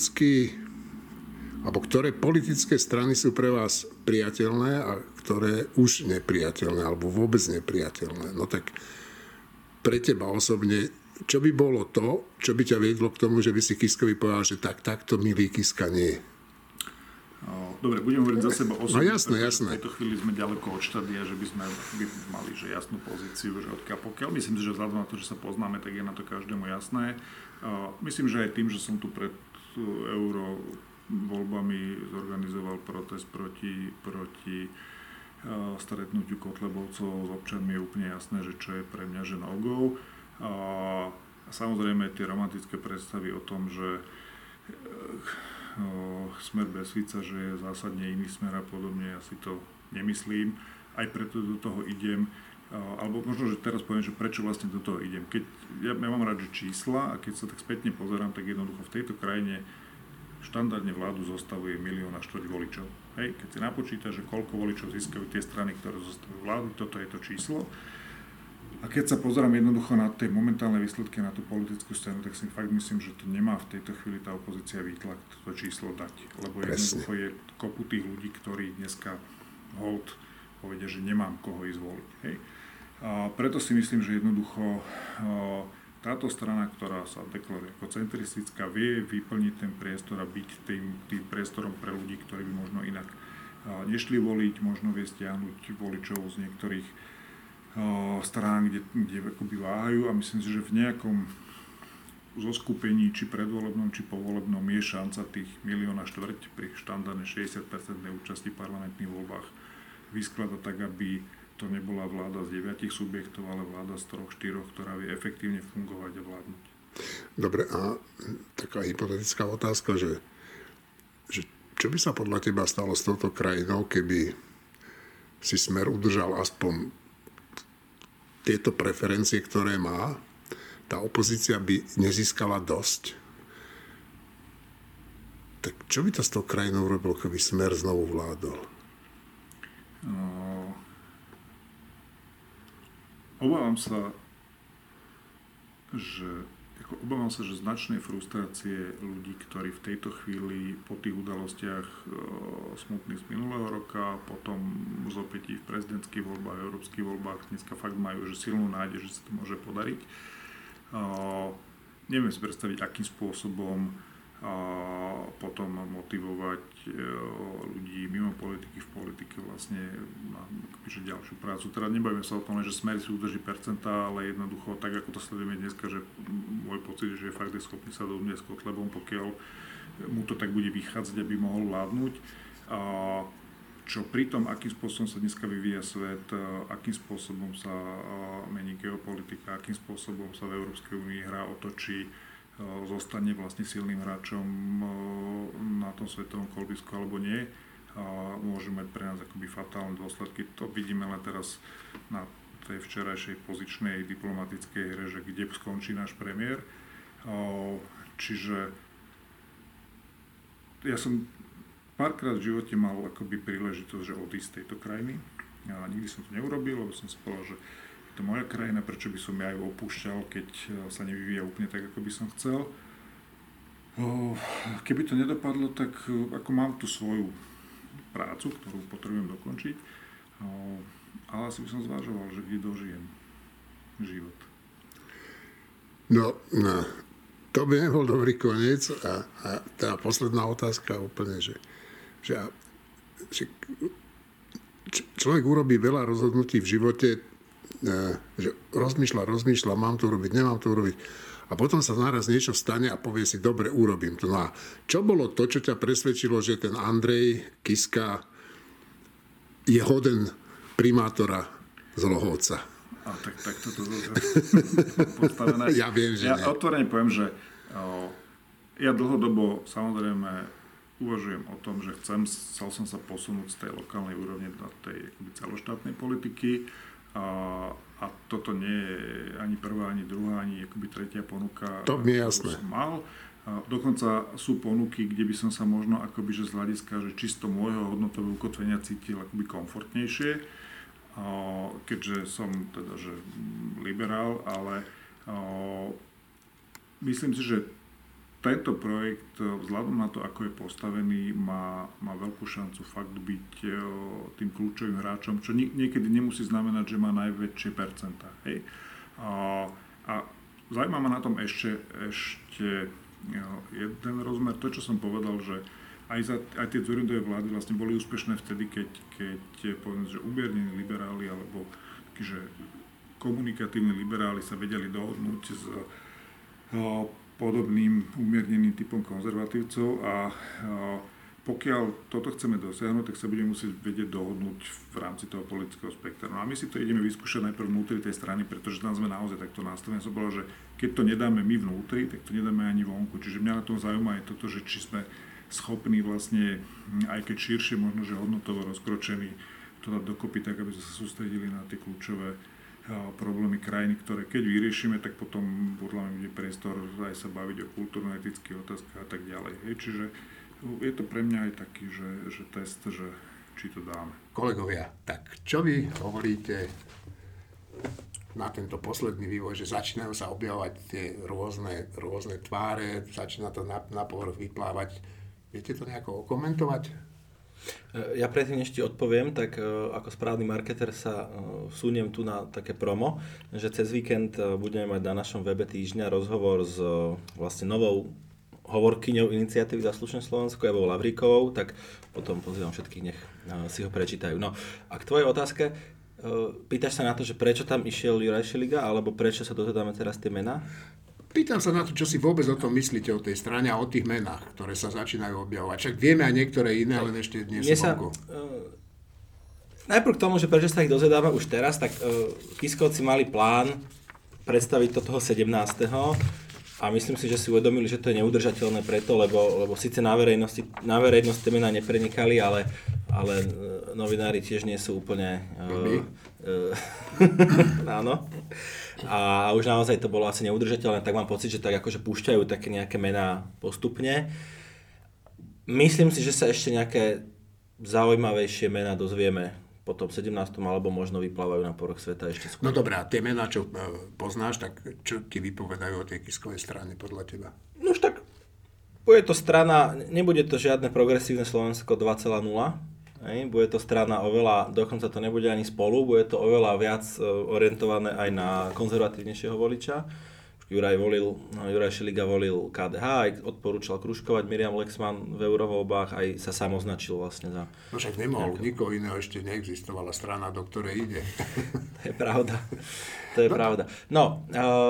politické strany sú pre vás priateľné a ktoré už nepriateľné, alebo vôbec nepriateľné. No tak pre teba osobne, čo by bolo to, čo by ťa viedlo k tomu, že by si Kiskovi povedal, že takto milý Kiska nie je? Dobre, budem hovoriť za seba osobne, no jasné. V tejto chvíli sme ďaleko od štádia, že by sme mali že jasnú pozíciu, že odkiaľ pokiaľ. Myslím si, že vzhľadom na to, že sa poznáme, tak je na to každému jasné. Myslím, že aj tým, že som tu pred euro voľbami zorganizoval protest proti stretnutiu Kotlebovcov s občanmi je úplne jasné, že čo je pre mňa, že no-go. A samozrejme tie romantické predstavy o tom, že smer bez Fica, že je zásadne iný smer a podobne, ja si to nemyslím. Aj preto do toho idem. Alebo možno, že teraz poviem, že prečo vlastne do toho idem. Ja mám rád, že čísla, a keď sa tak spätne pozerám, tak jednoducho v tejto krajine štandardne vládu zostavuje 1,4 milióna voličov. Hej, keď si napočíta, že koľko voličov získajú tie strany, ktoré zostavujú vládu, toto je to číslo. A keď sa pozerám jednoducho na tie momentálne výsledky, na tú politickú scénu, tak si fakt myslím, že to nemá v tejto chvíli tá opozícia výtlak toto číslo dať. Lebo jednoducho je kopu tých ľudí, ktorí dneska hold povedia, že nemám koho ísť voliť. Hej. A preto si myslím, že jednoducho táto strana, ktorá sa deklaruje ako centristická, vie vyplniť ten priestor a byť tým priestorom pre ľudí, ktorí by možno inak nešli voliť, možno vie stiahnuť voličov z niektorých strán, kde akoby váhajú, a myslím si, že v nejakom zoskupení, či predvolebnom, či povolebnom, je šanca tých 1,4 milióna pri štandardne 60% účasti v parlamentných voľbách vyskladať tak, aby to nebola vláda z 9 subjektov, ale vláda z 3-4, ktorá vie efektívne fungovať a vládnuť. Dobre, a taká hypotetická otázka, že čo by sa podľa teba stalo s touto krajinou, keby si Smer udržal aspoň tieto preferencie, ktoré má, tá opozícia by nezískala dosť? Tak čo by to s tou krajinou urobil, keby Smer znovu vládol? Obávam sa, že značné frustrácie ľudí, ktorí v tejto chvíli po tých udalostiach smutných z minulého roka, potom z opätí v prezidentských voľbách, európskych voľbách, dneska fakt majú že silnú nádej, že sa to môže podariť. Neviem si predstaviť, akým spôsobom potom motivovať ľudí mimo politiky, v politike vlastne na ďalšiu prácu. Teda nebavíme sa o tom, že Smer si udrží percentá, ale jednoducho, tak ako to sledujeme dneska, že môj pocit, že je fakt schopný sa dohodnúť s Kotlebom, pokiaľ mu to tak bude vychádzať, aby mohol vládnuť. Čo pri tom, akým spôsobom sa dneska vyvíja svet, akým spôsobom sa mení geopolitika, akým spôsobom sa v Európskej únii hrá o to, či zostane vlastne silným hráčom na tom svetovom kolbisku alebo nie, môže mať pre nás akoby fatálne dôsledky. To vidíme len teraz na tej včerajšej pozičnej diplomatickej hre, že kde skončí náš premiér. Čiže ja som párkrát v živote mal akoby príležitosť, že odísť z tejto krajiny. Ja nikdy som to neurobil, lebo som si povedal, že to je moja krajina, prečo by som ja ju opúšťal, keď sa nevyvíja úplne tak, ako by som chcel. Keby to nedopadlo, tak ako mám tu svoju prácu, ktorú potrebujem dokončiť, ale asi by som zvažoval, že kde dožijem život. No, to by nebol dobrý koniec a tá posledná otázka úplne, že človek urobí veľa rozhodnutí v živote, že rozmýšľa, mám to urobiť, nemám to urobiť. A potom sa naraz niečo stane a povie si, dobre, urobím to. No a čo bolo to, čo ťa presvedčilo, že ten Andrej Kiska je hoden primátora z Lohovca? Tak toto postavené. Ja viem, že ja otvorene poviem, že ja dlhodobo samozrejme uvažujem o tom, že chcel som sa posunúť z tej lokálnej úrovne do tej celoštátnej politiky. A toto nie je ani prvá, ani druhá, ani akoby tretia ponuka, to mi je jasné. Som mal. Dokonca sú ponuky, kde by som sa možno akoby, že z hľadiska, že čisto môjho hodnotového ukotvenia cítil akoby komfortnejšie, keďže som teda, že liberál, ale myslím si, že tento projekt, vzhľadom na to, ako je postavený, má veľkú šancu fakt byť tým kľúčovým hráčom, čo niekedy nemusí znamenať, že má najväčšie percentá. Hej. A zaujíma ma na tom ešte jeden rozmer, to, čo som povedal, že aj tie Dzurindové vlády vlastne boli úspešné vtedy, keď poviem, že umiernení liberáli alebo takí, že komunikatívni liberáli sa vedeli dohodnúť s podobným umierneným typom konzervatívcov a pokiaľ toto chceme dosiahnuť, tak sa budeme musieť vedieť dohodnúť v rámci toho politického spektra. No a my si to ideme vyskúšať najprv vnútri tej strany, pretože tam sme naozaj takto nastavení. Som povedal, že keď to nedáme my vnútri, tak to nedáme ani vonku. Čiže mňa na tom zaujíma aj toto, že či sme schopní vlastne, aj keď širšie, možno, že hodnotovo rozkročení, to dať dokopy tak, aby sme sa sústredili na tie kľúčové problémy krajiny, ktoré keď vyriešime, tak potom podľa mňa bude priestor aj sa baviť o kultúrno-etických otázkach a tak ďalej. Čiže je to pre mňa aj taký, že test, že či to dáme. Kolegovia, tak čo vy hovoríte na tento posledný vývoj, že začínajú sa objavovať tie rôzne tváre, začína to na povrch vyplávať. Viete to nejako okomentovať? Ja predtým ešte odpoviem, tak ako správny marketer sa súniem tu na také promo, že cez víkend budeme mať na našom webe Týždňa rozhovor s vlastne novou hovorkyňou iniciatívy Za slušné Slovensko, Evou Lavríkovou, tak potom pozývam všetkých, nech si ho prečítajú. No a k tvojej otázke, pýtaš sa na to, že prečo tam išiel Juraj Šeliga, alebo prečo sa dozvedáme teraz tie mená? Pýtam sa na to, čo si vôbec o tom myslíte, o tej strane a o tých menách, ktoré sa začínajú objavovať. Však vieme aj niektoré iné, ale ešte nie sú vonku. Najprv k tomu, že prečo sa ich dozvedáme už teraz, tak Kiskovci mali plán predstaviť to toho 17. A myslím si, že si uvedomili, že to je neudržateľné preto, lebo síce na verejnosť tie mená neprenikali, ale novinári tiež nie sú úplne... áno. A už naozaj to bolo asi neudržateľné, tak mám pocit, že tak akože púšťajú také nejaké mená postupne. Myslím si, že sa ešte nejaké zaujímavejšie mená dozvieme po tom 17. alebo možno vyplávajú na povrch sveta ešte skôr. No dobré, a tie mená, čo poznáš, tak čo ti vypovedajú o tej Kiskovej strane podľa teba? No už tak, bude to strana, nebude to žiadne progresívne Slovensko 2.0, bude to strana oveľa, dokonca to nebude ani Spolu, bude to oveľa viac orientované aj na konzervatívnejšieho voliča. Juraj Šeliga volil KDH, aj odporúčal kružkovať Miriam Lexman v eurovoľbách, aj sa sám označil vlastne za... No však nemohol, nikoho iného ešte neexistovala strana, do ktorej ide. To je pravda. To je pravda. No,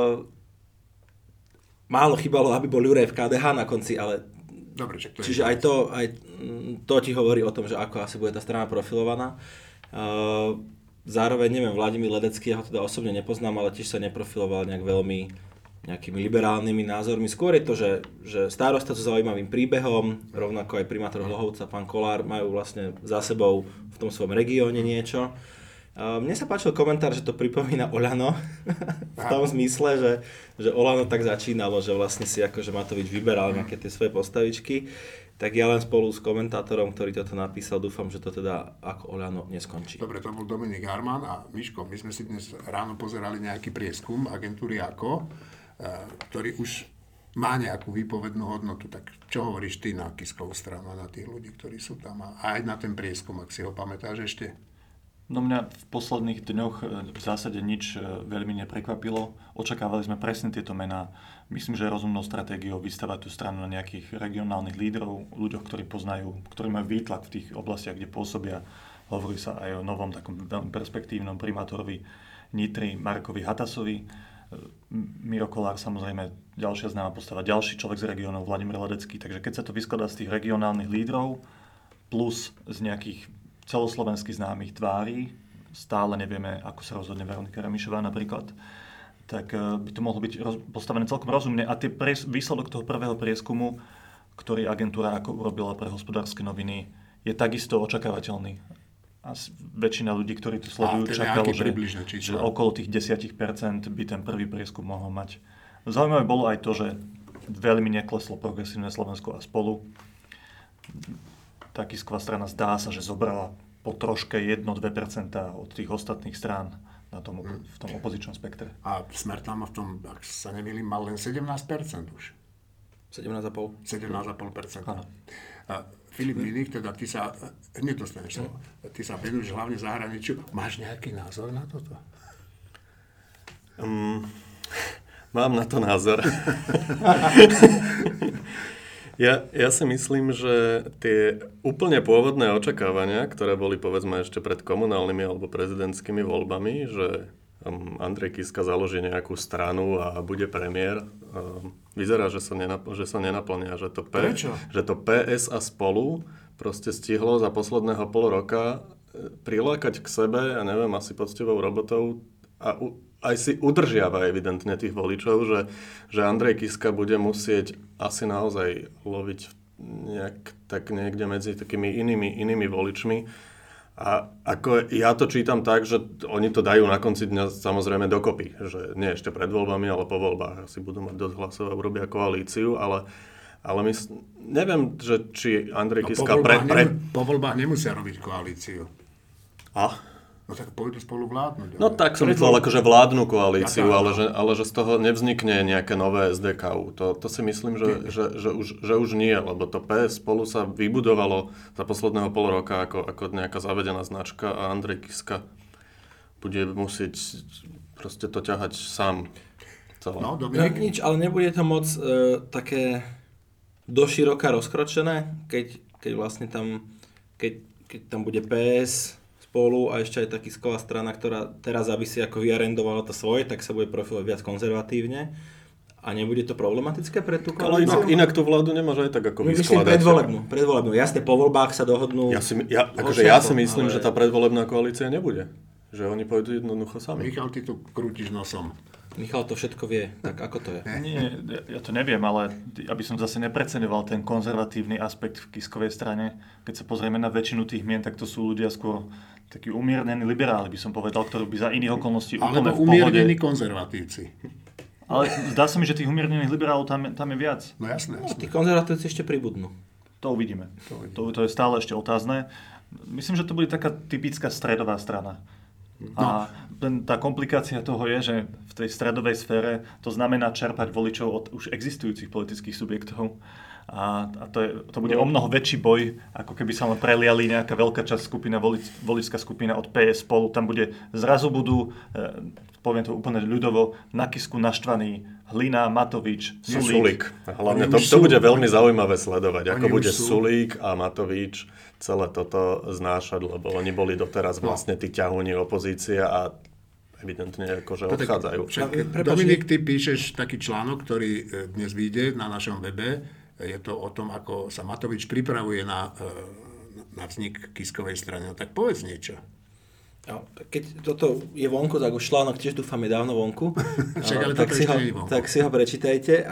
málo chýbalo, aby bol Juraj v KDH na konci, ale... Dobre, to čiže aj to ti hovorí o tom, že ako asi bude tá strana profilovaná. Zároveň, neviem, Vladimír Ledecký, ja ho teda osobne nepoznám, ale tiež sa neprofiloval nejak veľmi nejakými liberálnymi názormi. Skôr je to, že starosta so zaujímavým príbehom, rovnako aj primátor Hlohovca, pán Kolár, majú vlastne za sebou v tom svojom regióne niečo. Mne sa páčil komentár, že to pripomína Oľano, v tom zmysle, že Oľano tak začínalo, že vlastne si akože Matovič vyberal nejaké tie svoje postavičky. Tak ja len spolu s komentátorom, ktorý toto napísal, dúfam, že to teda ako Oľano neskončí. Dobre, to bol Dominik Harman a Miško, my sme si dnes ráno pozerali nejaký prieskum agentúry AKO, ktorý už má nejakú výpovednú hodnotu. Tak čo hovoríš ty na Kiskovú stranu a na tých ľudí, ktorí sú tam a aj na ten prieskum, ak si ho pamätáš ešte? No mňa v posledných dňoch v zásade nič veľmi neprekvapilo. Očakávali sme presne tieto mená. Myslím, že je rozumnou stratégiou vystavať tú stranu na nejakých regionálnych lídrov, ľuďoch, ktorí poznajú, ktorí majú výtlak v tých oblastiach, kde pôsobia. Hovorí sa aj o novom takom veľmi perspektívnom primátorovi Nitry Markovi Hatasovi. Miro Kolár, samozrejme, ďalšia známa postava, ďalší človek z regiónov, Vladimír Ledecký. Takže keď sa to vyskladá z tých regionálnych lídrov plus z nejakých celoslovensky známych tvári, stále nevieme, ako sa rozhodne Veronika Remišová napríklad, tak by to mohlo byť postavené celkom rozumne. A výsledok toho prvého prieskumu, ktorý agentúra ako urobila pre Hospodárske noviny, je takisto očakávateľný. A väčšina ľudí, ktorí to sledujú, čakalo, že okolo tých 10% by ten prvý prieskum mohol mať. Zaujímavé bolo aj to, že veľmi nekleslo progresívne Slovensko a Spolu. Tá Kisková strana zdá sa, že zobrala po troške 1-2% od tých ostatných strán v tom opozičnom spektre. A Smer tam v tom, ak sa nemýlim, mal len 17% už. 17,5%. 17,5%. Áno. Filip Minik, teda ty sa, nedostaneš slovo, ty sa venuješ hlavne zahraničiu. Máš nejaký názor na toto? Mám na to názor. Ja si myslím, že tie úplne pôvodné očakávania, ktoré boli povedzme ešte pred komunálnymi alebo prezidentskými voľbami, že Andrej Kiska založí nejakú stranu a bude premiér. Vyzerá, že sa nenaplnia, že to PS a Spolu proste stihlo za posledného pol roka prilákať k sebe, ja neviem, asi poctivou robotou a aj si udržiava evidentne tých voličov, že Andrej Kiska bude musieť asi naozaj loviť niekde medzi takými inými voličmi. A ako ja to čítam tak, že oni to dajú na konci dňa samozrejme dokopy. Že nie ešte pred voľbami, ale po voľbách asi budú mať dosť hlasov a urobia koalíciu, ale neviem, že či Andrej Kiska... Po voľbách nemusia robiť koalíciu. No tak pôjdu spolu vládnuť. No tak som myslel akože vládnu koalíciu, ale že z toho nevznikne nejaké nové SDKU. To si myslím, že už nie, lebo to PS Spolu sa vybudovalo za posledného pol roka ako nejaká zavedená značka a Andrej Kiska bude musieť proste to ťahať sám. No, Dominik? Nič, ale nebude to moc také doširoka rozkročené, keď vlastne tam, keď tam bude PS Spolu a ešte aj tá Kisková strana, ktorá teraz, aby si ako vyarendovala to svoje, tak sa bude profilovať viac konzervatívne. A nebude to problematické pre tú koalíciu? Ale inak tú vládu nemáš aj tak ako vyskladať. Predvolebnú. Jasne, po voľbách sa dohodnú. Ja si myslím, že tá predvolebná koalícia nebude. Že oni pôjdu jednoducho sami. Michal, ty tu krútiš nosom. Michal to všetko vie, tak ako to je? Nie, ja to neviem, ale aby som zase nepreceňoval ten konzervatívny aspekt v Kiskovej strane, keď sa pozrieme na väčšinu tých mien, tak to sú ľudia skôr takí umiernení liberáli, by som povedal, ktorí by za iných okolností úplne v pohode... Alebo umiernení konzervatívci. Ale zdá sa mi, že tých umiernených liberálov tam je viac. No jasné. No, tí konzervatívci ešte pribudnú. To uvidíme. To je stále ešte otázne. Myslím, že to bude taká typická stredová strana. A tá komplikácia toho je, že v tej stredovej sfére to znamená čerpať voličov od už existujúcich politických subjektov. A to bude o mnoho väčší boj, ako keby sa len preliali nejaká veľká časť voličská skupina od PS Spolu. Tam zrazu budú, poviem to úplne ľudovo, na Kisku naštvaní Hlina, Matovič, Sulík. Hlavne to bude veľmi zaujímavé sledovať, ako bude Sulík a Matovič celé toto znášať, lebo oni boli doteraz vlastne tí ťahúni opozície a evidentne akože odchádzajú. Dominik, ty píšeš taký článok, ktorý dnes vyjde na našom webe. Je to o tom, ako sa Matovič pripravuje na vznik Kiskovej strany. No tak povedz niečo. No, keď toto je vonku, tak už článok tiež dúfam je dávno vonku. Tak si ho prečítajte.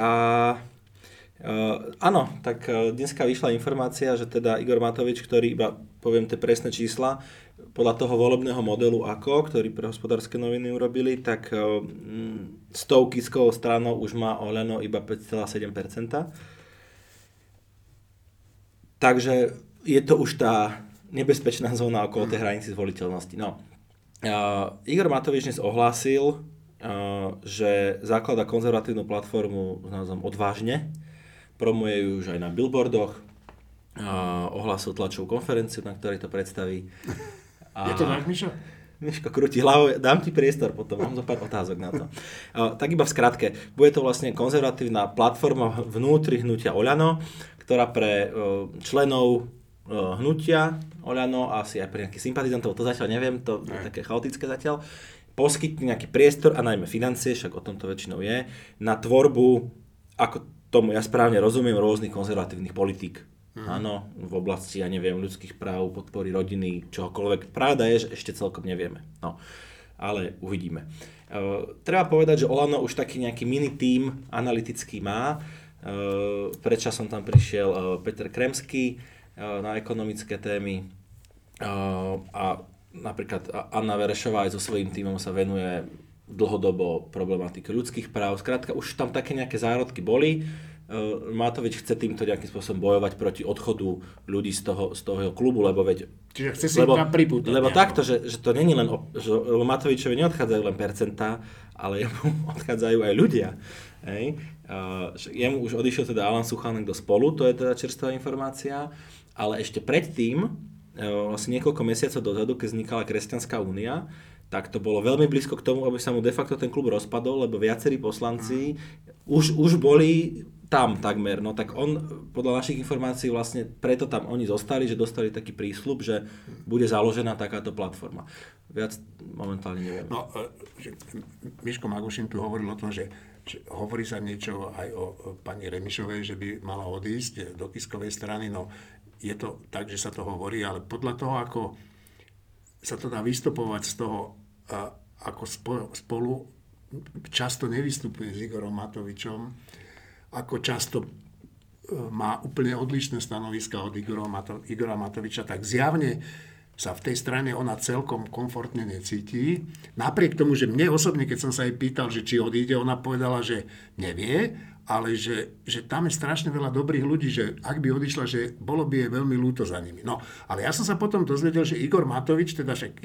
Áno, tak dneska vyšla informácia, že teda Igor Matovič, ktorý iba poviem tie presné čísla, podľa toho volebného modelu ktorý pre Hospodárske noviny urobili, tak s tou Kiskovou stranou už má Oľano iba 5,7%. Takže je to už tá nebezpečná zóna okolo tej hranici zvoliteľnosti. No. Igor Matovič dnes ohlásil, že zakladá konzervatívnu platformu s názvom Odvážne. Promuje ju už aj na billboardoch. Ohlásil tlačovú konferenciu, na ktorej to predstaví. Je to tak, Mišo? Miško krúti hlavou, dám ti priestor potom, mám zo pár otázok na to. Tak iba v skratke, bude to vlastne konzervatívna platforma vnútri hnutia Oľano, ktorá pre členov hnutia Oľano, asi aj pre nejakých sympatizantov, to zatiaľ neviem, to je také chaotické zatiaľ, poskytne nejaký priestor a najmä financie, však o tom to väčšinou je, na tvorbu, ako tomu ja správne rozumiem, rôznych konzervatívnych politík. Áno, v oblasti, ja neviem, ľudských práv, podpory rodiny, čohokoľvek. Pravda je, že ešte celkom nevieme. No, ale uvidíme. Treba povedať, že Oľano už taký nejaký mini tím analytický má. Predčasom tam prišiel Peter Kremský na ekonomické témy a napríklad Anna Verešová aj so svojím tímom sa venuje dlhodobo problematike ľudských práv. Skrátka, už tam také nejaké zárodky boli. Matovič chce týmto nejakým spôsobom bojovať proti odchodu ľudí z toho jeho klubu, lebo veď... Čiže chce si tam pripútať. Lebo takto, že to není len... Lebo Matovičovi neodchádzajú len percentá, ale jemu odchádzajú aj ľudia. Hej. Jemu už odišiel teda Alan Suchanek do Spolu, to je teda čerstvá informácia, ale ešte predtým, vlastne niekoľko mesiacov dozadu, keď vznikala Kresťanská únia, tak to bolo veľmi blízko k tomu, aby sa mu de facto ten klub rozpadol, lebo viacerí poslanci už boli tam takmer, no tak on podľa našich informácií vlastne preto tam oni zostali, že dostali taký prísľub, že bude založená takáto platforma. Viac momentálne neviem. No, Miško Magušin tu hovoril o tom, že hovorí sa niečo aj o pani Remišovej, že by mala odísť do Kiskovej strany, no je to tak, že sa to hovorí, ale podľa toho, ako sa to dá vystupovať z toho, ako spolu často nevystupuje s Igorom Matovičom, ako často má úplne odlišné stanoviska od Igora Matoviča, tak zjavne sa v tej strane ona celkom komfortne necíti. Napriek tomu, že mne osobne, keď som sa jej pýtal, že či odíde, ona povedala, že nevie, ale že tam je strašne veľa dobrých ľudí, že ak by odišla, že bolo by jej veľmi ľúto za nimi. No, ale ja som sa potom dozvedel, že Igor Matovič, teda však,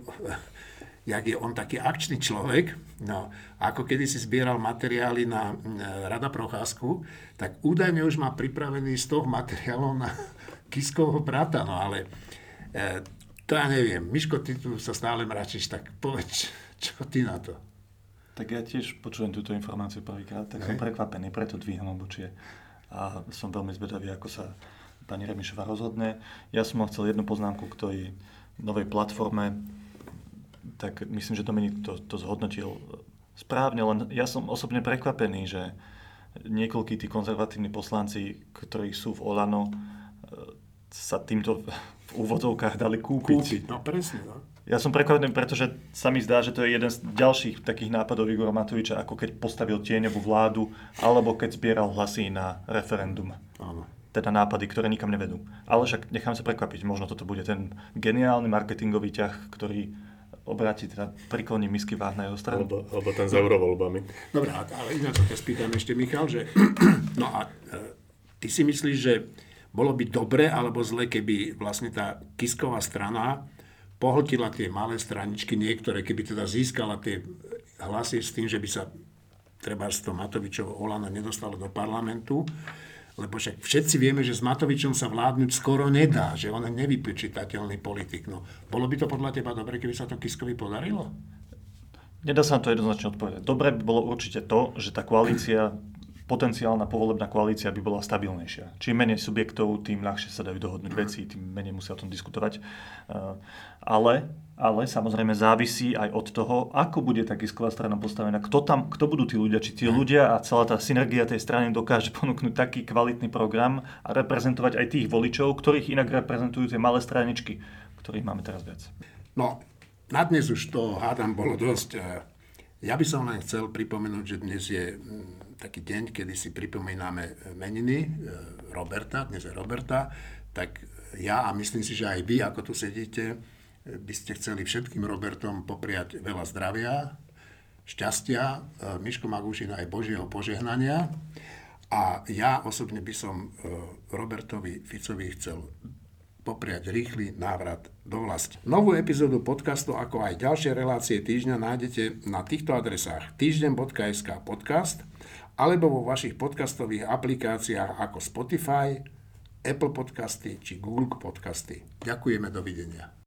jak je on taký akčný človek, no, ako kedysi zbieral materiály na Rada Procházku, tak údajne už má pripravený z toho materiálov na Kiskovho brata, no ale to ja neviem. Miško, ty tu sa stále mračíš, tak povedz, čo ty na to? Tak ja tiež počujem túto informáciu prvýkrát, tak som prekvapený, preto dvíham obočie. A som veľmi zvedavý, ako sa pani Remišová rozhodne. Ja som chcel jednu poznámku k tej novej platforme, tak myslím, že Dominik to zhodnotil správne, len ja som osobne prekvapený, že niekoľkí tí konzervatívni poslanci, ktorí sú v Olano, sa týmto v úvodzovkách dali kúpiť. No presne, no. Ja som prekvapený, pretože sa mi zdá, že to je jeden z ďalších takých nápadov Igora Matoviča, ako keď postavil tieňovú vládu, alebo keď zbieral hlasy na referendum. Áno. Teda nápady, ktoré nikam nevedú. Ale však nechám sa prekvapiť, možno toto bude ten geniálny marketingový ťah, ktorý obráti, teda prikloní misky váh na jeho stranu. Alebo ten s eurovoľbami. Dobre, ale ináč sa ťa spýtam ešte, Michal, že no a ty si myslíš, že bolo by dobre alebo zle, keby vlastne tá Kisková strana pohltila tie malé straničky, niektoré, keby teda získala tie hlasy s tým, že by sa treba z toho Matovičovo Olano nedostalo do parlamentu, lebo však všetci vieme, že s Matovičom sa vládnuť skoro nedá, že on je nevypočítateľný politik. No, bolo by to podľa teba dobre, keby sa to Kiskovi podarilo? Nedá sa na to jednoznačne odpovedať. Dobre by bolo určite to, že tá koalícia, potenciálna povolebná koalícia by bola stabilnejšia. Čím menej subjektov, tým ľahšie sa dajú dohodnúť veci, tým menej musia o tom diskutovať. Ale samozrejme závisí aj od toho, ako bude tá Kisková strana postavená. Kto budú tí ľudia? Či tí ľudia a celá tá synergia tej strany dokáže ponúknuť taký kvalitný program a reprezentovať aj tých voličov, ktorých inak reprezentujú tie malé straničky, ktorých máme teraz viac. No, na dnes už to, hádam, bolo dosť. Ja by som len chcel pripomenúť, že dnes je taký deň, kedy si pripomíname meniny Roberta, dnes je Roberta, tak ja a myslím si, že aj vy, ako tu sedíte, by ste chceli všetkým Robertom popriať veľa zdravia, šťastia, Miško Magušin aj Božieho požehnania. A ja osobne by som Robertovi Ficovi chcel popriať rýchly návrat do vlasti. Novú epizódu podcastu, ako aj ďalšie relácie týždňa nájdete na týchto adresách týždeň.sk podcast alebo vo vašich podcastových aplikáciách ako Spotify, Apple Podcasty či Google Podcasty. Ďakujeme, dovidenia.